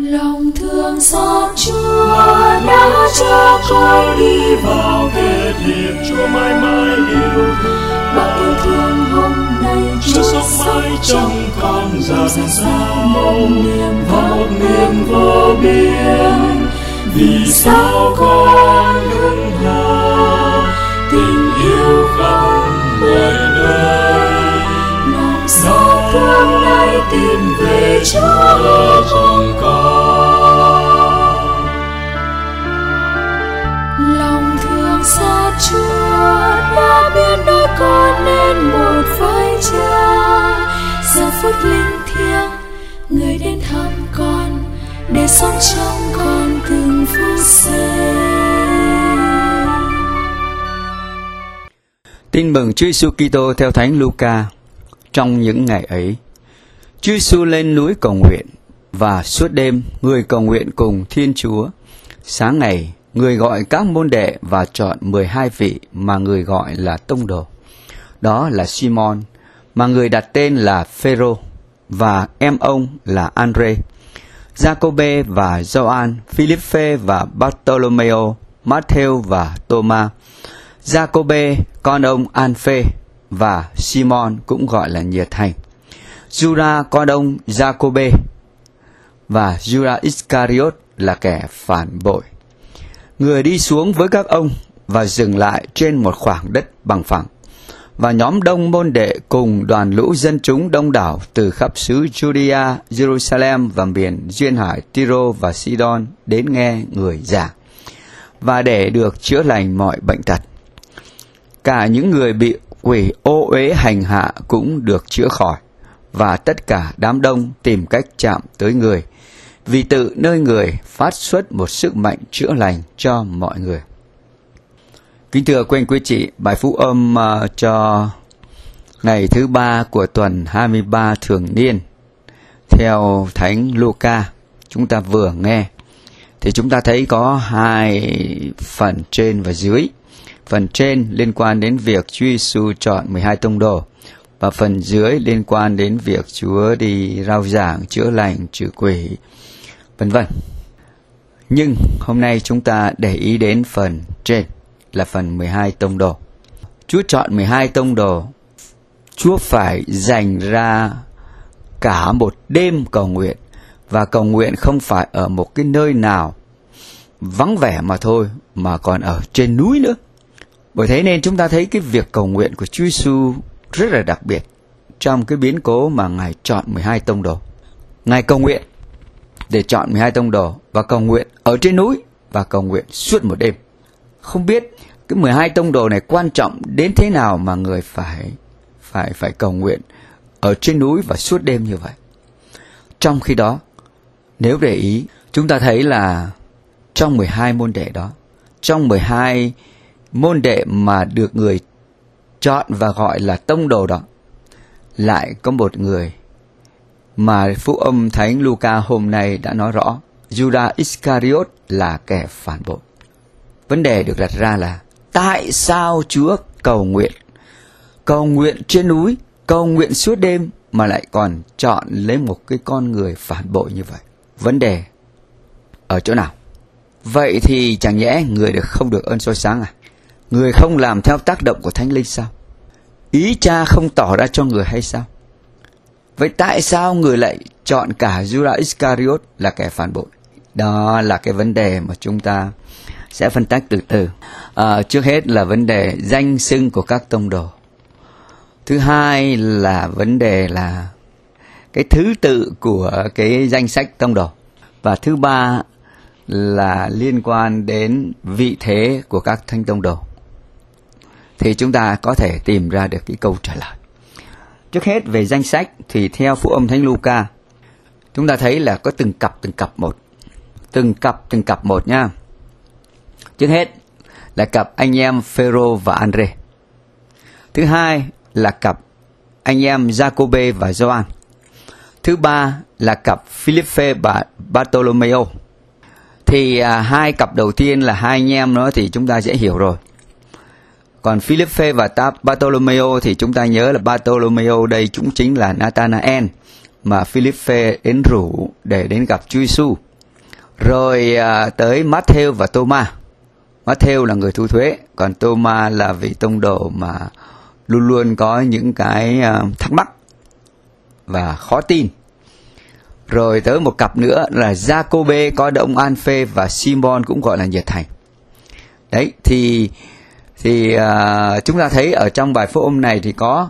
Lòng thương xót Chúa đã cho con đi vào kết hiệp, Chúa mãi mãi yêu thương. bao yêu thương hôm nay Chúa sống mãi trong con dạt ra một niềm vô biên. Vì sao con đứng hờ, tình yêu khắp mọi nơi. lòng xót thương nay tìm về Chúa Trong con lòng thương xót Chúa đã biến đôi con nên một với Cha. Giờ phút linh thiêng người đến thăm con để sống trong con từng phút giây. Tin mừng Chúa Giêsu Kitô theo Thánh Luca. Trong những ngày ấy, Chúa Giêsu lên núi cầu nguyện, và suốt đêm người cầu nguyện cùng Thiên Chúa. Sáng ngày, người gọi các môn đệ và chọn 12 vị mà người gọi là tông đồ. Đó là Simon, mà người đặt tên là Phêrô, và em ông là Andre, Giacôbê và Gioan, Philippe và Bartolomeo, Matthew và Thomas, Giacôbê con ông Alphae và Simon cũng gọi là Nhiệt Thành, Juda con ông Giacôbê, và Judas Iscariot là kẻ phản bội. Người đi xuống với các ông và dừng lại trên một khoảng đất bằng phẳng, và nhóm đông môn đệ cùng đoàn lũ dân chúng đông đảo từ khắp xứ Judea, Jerusalem và miền duyên hải Tyro và Sidon đến nghe người giảng, và để được chữa lành mọi bệnh tật. Cả những người bị quỷ ô uế hành hạ cũng được chữa khỏi, và tất cả đám đông tìm cách chạm tới người, vì tự nơi người phát xuất một sức mạnh chữa lành cho mọi người. Kính thưa quý anh quý chị, bài phúc âm cho ngày thứ 3 của tuần 23 thường niên theo Thánh Luca chúng ta vừa nghe, thì chúng ta thấy có hai phần trên và dưới. Phần trên liên quan đến việc Chúa Giêsu chọn 12 tông đồ, và phần dưới liên quan đến việc Chúa đi rao giảng, chữa lành, trừ quỷ, vân vân. Nhưng hôm nay chúng ta để ý đến phần trên là phần 12 tông đồ. Chúa chọn 12 tông đồ. Chúa phải dành ra cả một đêm cầu nguyện, và cầu nguyện không phải ở một cái nơi nào vắng vẻ mà thôi, mà còn ở trên núi nữa. Bởi thế nên chúng ta thấy cái việc cầu nguyện của Chúa Giêsu rất là đặc biệt trong cái biến cố mà Ngài chọn 12 tông đồ. Ngài cầu nguyện để chọn 12 tông đồ, và cầu nguyện ở trên núi, và cầu nguyện suốt một đêm. Không biết cái 12 tông đồ này quan trọng đến thế nào mà người phải cầu nguyện ở trên núi và suốt đêm như vậy. Trong khi đó, nếu để ý, chúng ta thấy là trong 12 môn đệ đó, trong 12 môn đệ mà được người chọn và gọi là tông đồ đó, lại có một người mà phúc âm Thánh Luca hôm nay đã nói rõ, Judas Iscariot là kẻ phản bội. Vấn đề được đặt ra là tại sao Chúa cầu nguyện trên núi, cầu nguyện suốt đêm mà lại còn chọn lấy một cái con người phản bội như vậy? Vấn đề ở chỗ nào? Vậy thì chẳng nhẽ người không được ơn soi sáng à? Người không làm theo tác động của Thánh Linh sao? Ý Cha không tỏ ra cho người hay sao? Vậy tại sao người lại chọn cả Judas Iscariot là kẻ phản bội? Đó là cái vấn đề mà chúng ta sẽ phân tách từ từ. Trước hết là vấn đề danh xưng của các tông đồ. Thứ hai là vấn đề là cái thứ tự của cái danh sách tông đồ. Và thứ ba là liên quan đến vị thế của các thánh tông đồ. Thì chúng ta có thể tìm ra được cái câu trả lời. Trước hết về danh sách thì theo phúc âm Thánh Luca, chúng ta thấy là có từng cặp một. Từng cặp một nha. Trước hết là cặp anh em Phêrô và Andre. Thứ hai là cặp anh em Giacôbê và Gioan. Thứ ba là cặp Philippe và Bartolomeo. Thì hai cặp đầu tiên là hai anh em đó thì chúng ta dễ hiểu rồi. Còn Philippe và Bartolomeo thì chúng ta nhớ là Bartolomeo đây cũng chính là Nathanael mà Philippe đến rủ để đến gặp Chúa Giêsu. Rồi tới Matthew và Thomas. Matthew là người thu thuế, còn Thomas là vị tông đồ mà luôn luôn có những cái thắc mắc và khó tin. Rồi tới một cặp nữa là Giacôbê, có ông An-phê và Simon cũng gọi là nhiệt thành. Đấy, thì chúng ta thấy ở trong bài phúc âm này thì có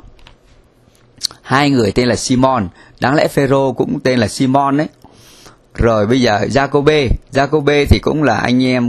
hai người tên là Simon, đáng lẽ Phêrô cũng tên là Simon đấy. Rồi bây giờ Giacôbê thì cũng là anh em,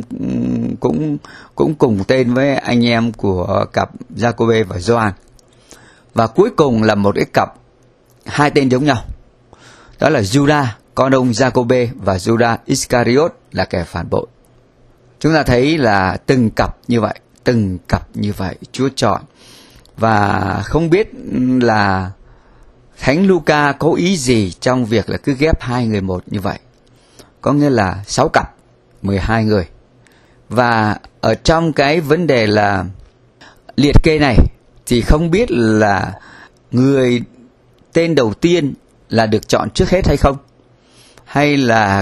cũng cùng tên với anh em của cặp Giacôbê và Gioan. Và cuối cùng là một cái cặp hai tên giống nhau, đó là Judas, con ông Giacôbê, và Judas Iscariot là kẻ phản bội. Chúng ta thấy là từng cặp như vậy Chúa chọn. Và không biết là Thánh Luca có ý gì trong việc là cứ ghép hai người một như vậy. Có nghĩa là 6 cặp, 12 người. Và ở trong cái vấn đề là liệt kê này thì không biết là người tên đầu tiên là được chọn trước hết hay không, hay là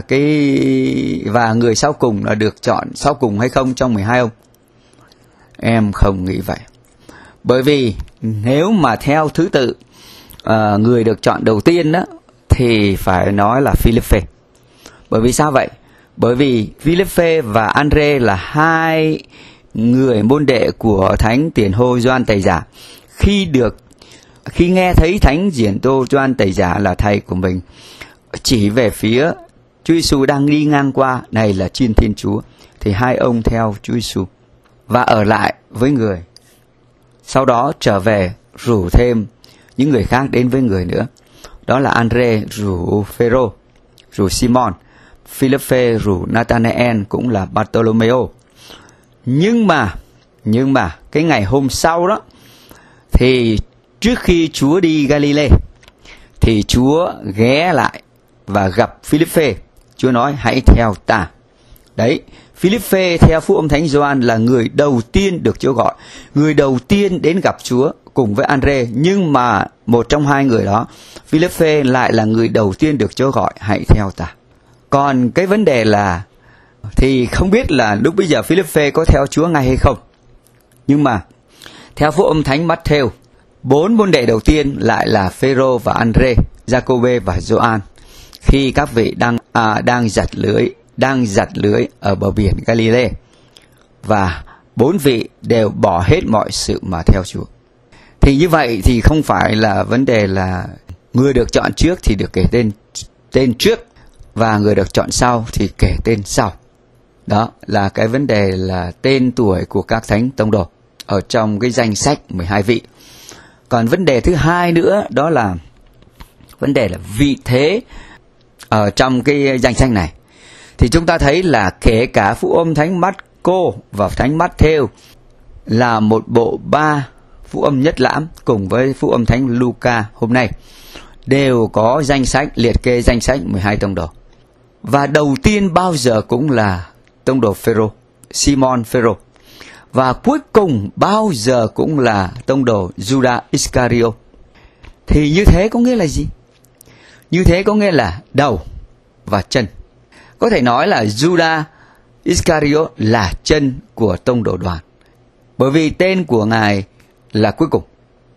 và người sau cùng là được chọn sau cùng hay không trong 12 ông. Em không nghĩ vậy. Bởi vì nếu mà theo thứ tự người được chọn đầu tiên đó thì phải nói là Philippe. Bởi vì sao vậy? Bởi vì Philippe và Andre là hai người môn đệ của Thánh Tiền Hô Gioan Tẩy Giả. Khi nghe thấy Thánh Diễn Tô Gioan Tẩy Giả là thầy của mình chỉ về phía Chúa Giêsu đang đi ngang qua, này là Chiên Thiên Chúa, thì hai ông theo Chúa Giêsu và ở lại với người. Sau đó trở về rủ thêm những người khác đến với người nữa. Đó là Andre rủ Phêrô, rủ Simon, Philippe rủ Nathanael, cũng là Bartolomeo. Nhưng mà cái ngày hôm sau đó, thì trước khi Chúa đi Galilee thì Chúa ghé lại và gặp Philippe. Chúa nói hãy theo ta. Đấy, Philippe theo phúc âm Thánh Gioan là người đầu tiên được Chúa gọi, người đầu tiên đến gặp Chúa cùng với Andre. Nhưng mà một trong hai người đó, Philippe lại là người đầu tiên được Chúa gọi hãy theo ta. Còn cái vấn đề là thì không biết là lúc bây giờ Philippe có theo Chúa ngay hay không. Nhưng mà theo phúc âm Thánh Matthew, 4 môn đệ đầu tiên lại là Phêrô và Andre, Giacôbê và Gioan, khi các vị đang giặt lưới ở bờ biển Galilee, và 4 vị đều bỏ hết mọi sự mà theo Chúa. Thì như vậy thì không phải là vấn đề là người được chọn trước thì được kể tên trước, và người được chọn sau thì kể tên sau. Đó là cái vấn đề là tên tuổi của các thánh tông đồ ở trong cái danh sách 12 vị. Còn vấn đề thứ hai nữa đó là vấn đề là vị thế ở trong cái danh sách này. Thì chúng ta thấy là kể cả phúc âm Thánh Marco và Thánh Matthew là một bộ 3 phúc âm nhất lãm cùng với phúc âm Thánh Luca hôm nay đều có danh sách, liệt kê danh sách 12 tông đồ. Và đầu tiên bao giờ cũng là tông đồ Phêrô, Simon Phêrô. Và cuối cùng bao giờ cũng là tông đồ Judas Iscariot. Thì như thế có nghĩa là gì? Như thế có nghĩa là đầu và chân. Có thể nói là Judas Iscariot là chân của tông đồ đoàn. Bởi vì tên của Ngài là cuối cùng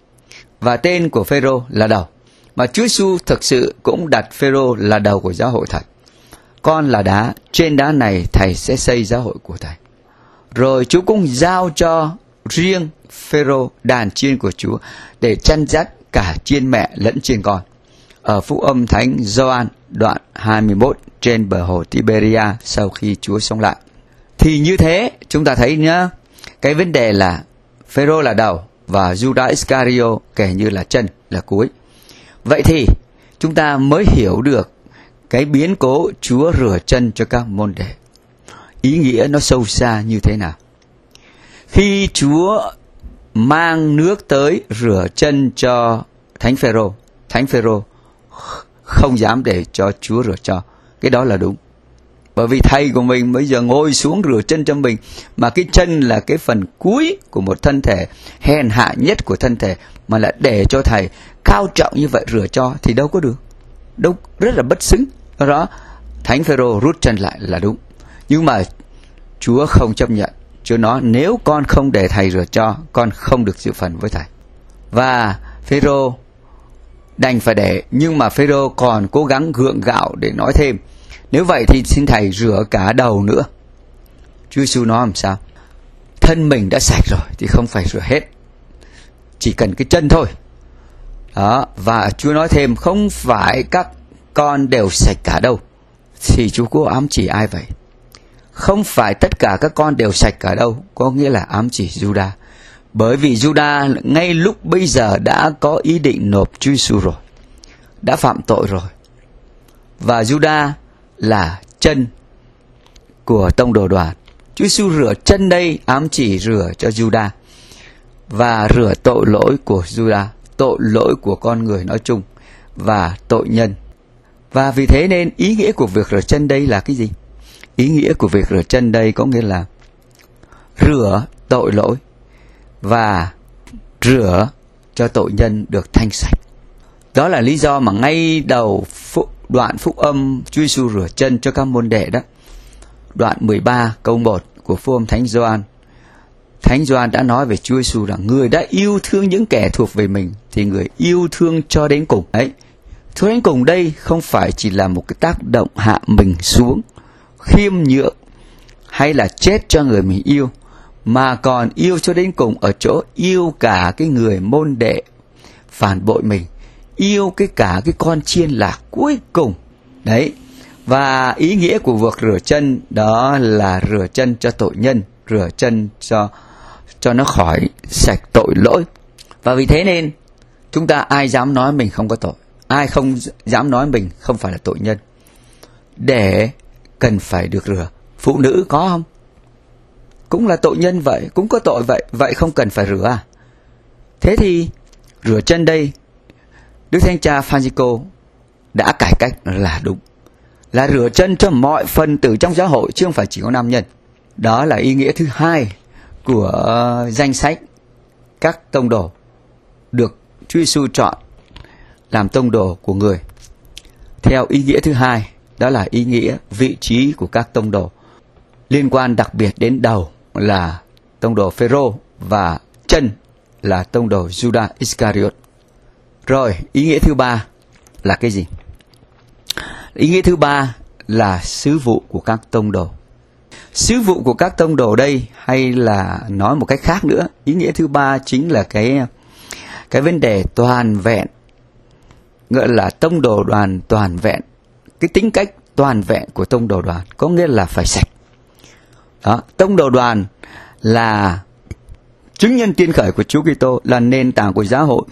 và tên của Phêrô là đầu. Mà Chúa Giêsu thực sự cũng đặt Phêrô là đầu của giáo hội thật. Con là đá, trên đá này Thầy sẽ xây giáo hội của Thầy. Rồi Chúa cũng giao cho riêng Phêrô đàn chiên của Chúa để chăn dắt cả chiên mẹ lẫn chiên con. Ở phúc âm Thánh Gioan đoạn 21 trên bờ hồ Tiberia sau khi Chúa sống lại. Thì như thế chúng ta thấy nhá, cái vấn đề là Phêrô là đầu và Judas Iscariot kể như là chân, là cuối. Vậy thì chúng ta mới hiểu được cái biến cố Chúa rửa chân cho các môn đệ. Ý nghĩa nó sâu xa như thế nào? Khi Chúa mang nước tới rửa chân cho Thánh Phêrô không dám để cho Chúa rửa cho. Cái đó là đúng. Bởi vì thầy của mình bây giờ ngồi xuống rửa chân cho mình, mà cái chân là cái phần cuối của một thân thể, hèn hạ nhất của thân thể, mà lại để cho thầy cao trọng như vậy rửa cho thì đâu có được. Đâu, rất là bất xứng. Do đó Thánh Phêrô rút chân lại là đúng. Nhưng mà Chúa không chấp nhận. Chúa nói nếu con không để thầy rửa cho, con không được dự phần với thầy. Và Phêrô đành phải để, nhưng mà Phêrô còn cố gắng gượng gạo để nói thêm, nếu vậy thì xin thầy rửa cả đầu nữa. Chúa Giêsu nói làm sao? Thân mình đã sạch rồi thì không phải rửa hết, chỉ cần cái chân thôi. Đó, và Chúa nói thêm không phải các con đều sạch cả đâu. Thì Chúa có ám chỉ ai vậy? Không phải tất cả các con đều sạch cả đâu, có nghĩa là ám chỉ Juda. Bởi vì Juda ngay lúc bây giờ đã có ý định nộp Chúa Giêsu rồi, đã phạm tội rồi. Và Juda là chân của tông đồ đoàn. Chúa Giêsu rửa chân đây ám chỉ rửa cho Juda và rửa tội lỗi của Juda, tội lỗi của con người nói chung và tội nhân. Và vì thế nên ý nghĩa của việc rửa chân đây là cái gì? Ý nghĩa của việc rửa chân đây có nghĩa là rửa tội lỗi và rửa cho tội nhân được thanh sạch. Đó là lý do mà ngay đầu đoạn phúc âm Chúa Giêsu rửa chân cho các môn đệ đó. Đoạn 13 câu 1 của phúc âm Thánh Gioan. Thánh Gioan đã nói về Chúa Giêsu rằng người đã yêu thương những kẻ thuộc về mình thì người yêu thương cho đến cùng. Đấy, cho đến cùng đây không phải chỉ là một cái tác động hạ mình xuống, khiêm nhượng hay là chết cho người mình yêu, mà còn yêu cho đến cùng ở chỗ yêu cả cái người môn đệ phản bội mình, yêu cả cái con chiên lạc cuối cùng. Đấy, và ý nghĩa của việc rửa chân đó là rửa chân cho tội nhân, rửa chân cho nó khỏi sạch tội lỗi. Và vì thế nên chúng ta ai dám nói mình không có tội, ai không dám nói mình không phải là tội nhân, để cần phải được rửa. Phụ nữ có không? Cũng là tội nhân vậy, cũng có tội vậy, vậy không cần phải rửa à? Thế thì rửa chân đây, Đức Thánh Cha Francisco đã cải cách là đúng, là rửa chân cho mọi phần tử trong giáo hội chứ không phải chỉ có nam nhân. Đó là ý nghĩa thứ hai của danh sách các tông đồ được Chúa Giêsu chọn làm tông đồ của người. Theo ý nghĩa thứ hai, đó là ý nghĩa vị trí của các tông đồ, liên quan đặc biệt đến đầu là tông đồ Phêrô và chân là tông đồ Judas Iscariot. Rồi, ý nghĩa thứ ba là cái gì? Ý nghĩa thứ ba là sứ vụ của các tông đồ. Sứ vụ của các tông đồ đây, hay là nói một cách khác nữa, ý nghĩa thứ ba chính là cái vấn đề toàn vẹn, gọi là tông đồ đoàn toàn vẹn, cái tính cách toàn vẹn của tông đồ đoàn, có nghĩa là phải sạch. Đó, tông đồ đoàn là chứng nhân tiên khởi của Chúa Kitô, là nền tảng của giáo hội,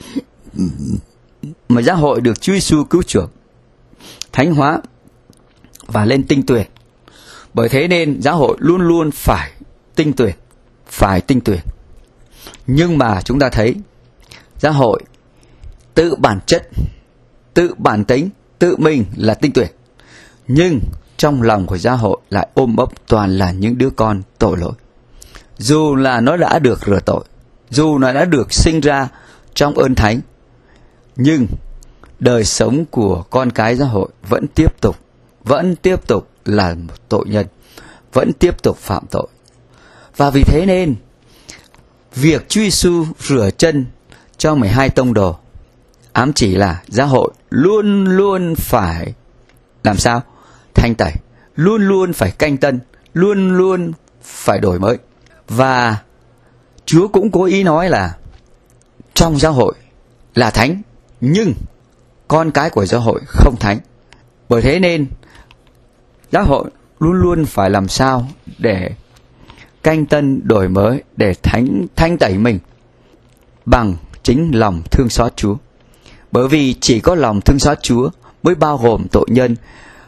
mà giáo hội được Chúa Giêsu cứu chuộc, thánh hóa và lên tinh tuyển. Bởi thế nên giáo hội luôn luôn phải tinh tuyển. Nhưng mà chúng ta thấy giáo hội tự bản chất, tự bản tính, tự mình là tinh tuyển, nhưng trong lòng của giáo hội lại ôm ấp toàn là những đứa con tội lỗi. Dù là nó đã được rửa tội, dù nó đã được sinh ra trong ơn thánh, nhưng đời sống của con cái giáo hội vẫn tiếp tục là một tội nhân, vẫn tiếp tục phạm tội. Và vì thế nên việc Chúa Giêsu rửa chân cho 12 tông đồ ám chỉ là giáo hội luôn luôn phải làm sao? Thanh tẩy, luôn luôn phải canh tân, luôn luôn phải đổi mới. Và Chúa cũng cố ý nói là trong giáo hội là thánh, nhưng con cái của giáo hội không thánh. Bởi thế nên giáo hội luôn luôn phải làm sao để canh tân đổi mới, để thanh tẩy mình bằng chính lòng thương xót Chúa. Bởi vì chỉ có lòng thương xót Chúa mới bao gồm tội nhân,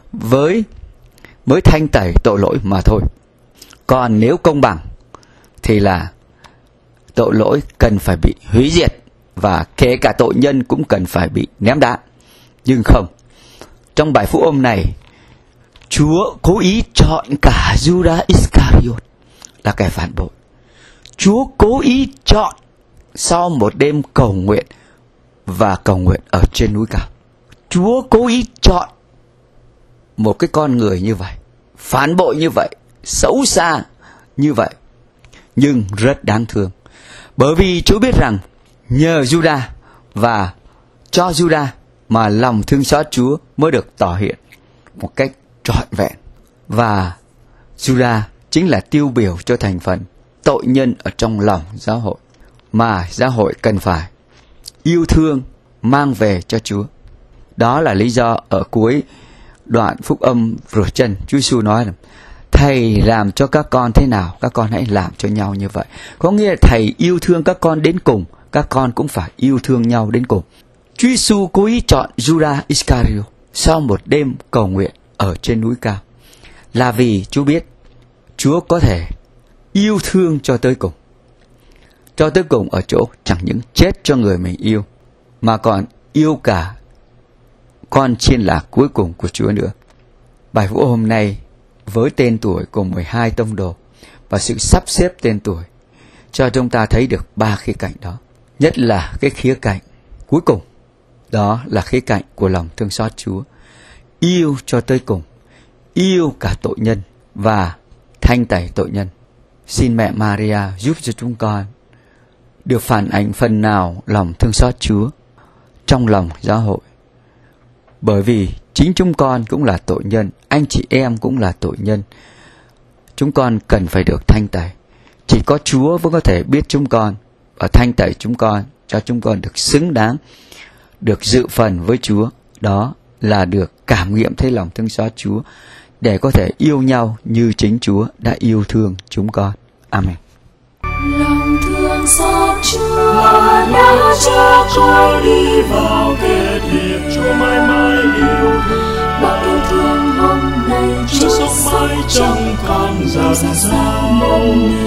mới thanh tẩy tội lỗi mà thôi. Còn nếu công bằng thì là tội lỗi cần phải bị hủy diệt, và kể cả tội nhân cũng cần phải bị ném đá. Nhưng không, trong bài phúc âm này, Chúa cố ý chọn cả Judas Iscariot là kẻ phản bội. Chúa cố ý chọn sau một đêm cầu nguyện và cầu nguyện ở trên núi cao. Chúa cố ý chọn một cái con người như vậy, phản bội như vậy, xấu xa như vậy, nhưng rất đáng thương. Bởi vì Chúa biết rằng nhờ Judah và cho Judah mà lòng thương xót Chúa mới được tỏ hiện một cách trọn vẹn. Và Judah chính là tiêu biểu cho thành phần tội nhân ở trong lòng giáo hội mà giáo hội cần phải yêu thương mang về cho Chúa. Đó là lý do ở cuối đoạn phúc âm rửa chân, Chúa Giêsu nói là Thầy làm cho các con thế nào, các con hãy làm cho nhau như vậy. Có nghĩa là Thầy yêu thương các con đến cùng, các con cũng phải yêu thương nhau đến cùng. Chúa Giêsu cố ý chọn Judas Iscariot sau một đêm cầu nguyện ở trên núi cao, là vì Chúa biết Chúa có thể yêu thương cho tới cùng. Cho tới cùng ở chỗ chẳng những chết cho người mình yêu, mà còn yêu cả con chiên lạc cuối cùng của Chúa nữa. Bài phúc hôm nay với tên tuổi của 12 tông đồ và sự sắp xếp tên tuổi cho chúng ta thấy được 3 khía cạnh đó. Nhất là cái khía cạnh cuối cùng, đó là khía cạnh của lòng thương xót Chúa. Yêu cho tới cùng, yêu cả tội nhân và thanh tẩy tội nhân. Xin mẹ Maria giúp cho chúng con được phản ánh phần nào lòng thương xót Chúa trong lòng giáo hội. Bởi vì chính chúng con cũng là tội nhân, anh chị em cũng là tội nhân. Chúng con cần phải được thanh tẩy. Chỉ có Chúa mới có thể biết chúng con và thanh tẩy chúng con, cho chúng con được xứng đáng, được dự phần với Chúa. Đó là được cảm nghiệm thấy lòng thương xót Chúa, để có thể yêu nhau như chính Chúa đã yêu thương chúng con. Amen. Lòng thương xót Chúa đã cho con đi vào kết hiệp, Chúa mãi mãi yêu thương. bao yêu thương hôm nay Chúa sống mãi trong con dạt dào một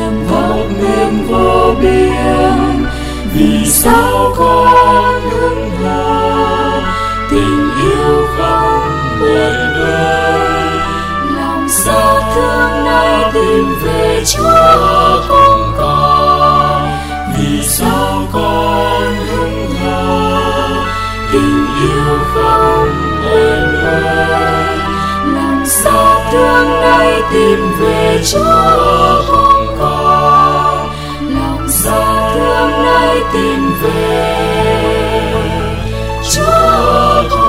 niềm vô biên. Vì sao con hững hờ, tình yêu không quên đời. lòng xót thương nay tìm về Chúa cùng con. Vì sao con hững hờ, tình yêu không quên đời. lòng xót thương nay tìm về Chúa cùng con. lòng xót thương nay tìm về Chúa cùng